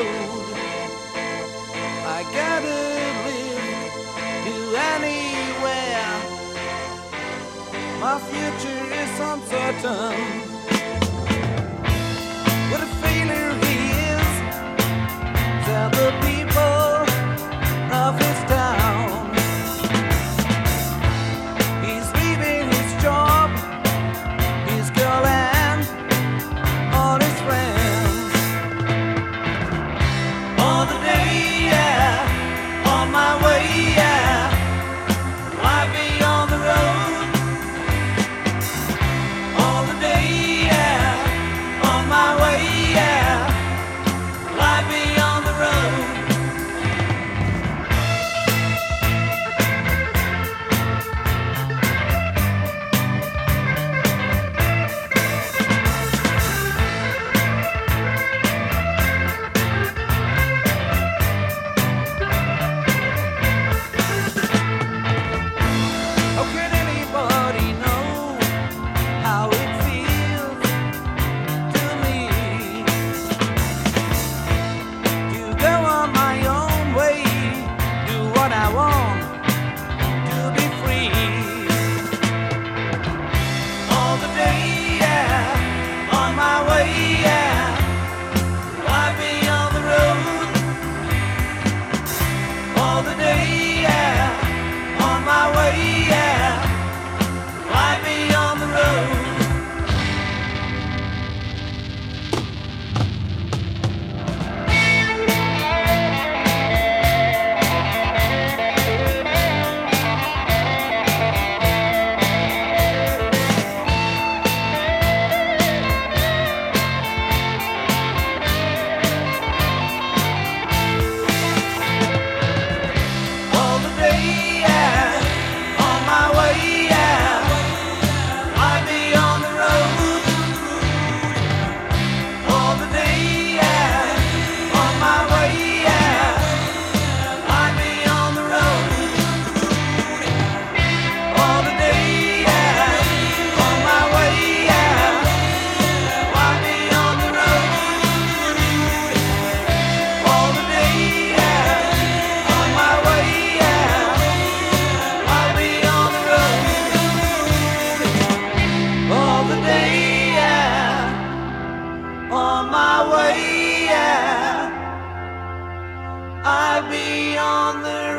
road. I gotta live, do anywhere. My future is uncertain. What a failure he is, tell the people of his town. He's leaving his job, his girl and all his friends. All the day, yeah, on my way, yeah. Why be on the road? All the day, yeah, on my way, yeah. Why be on the road? How can anybody know how it feels to me to go on my own way, do what I want, to be free? All the day, yeah, on my way, yeah. Why be on the road? All the day, yeah, on my way, yeah. Why be on the road? All the day, yeah, on my way, yeah. Why be on the road? All the day, yeah, on my way, yeah. Why be on the road? All the day, yeah, on my way, yeah. Why be on the road? All the day, yeah, on my way, yeah. Why be on the road? All the day, yeah, on my way, yeah. I be on the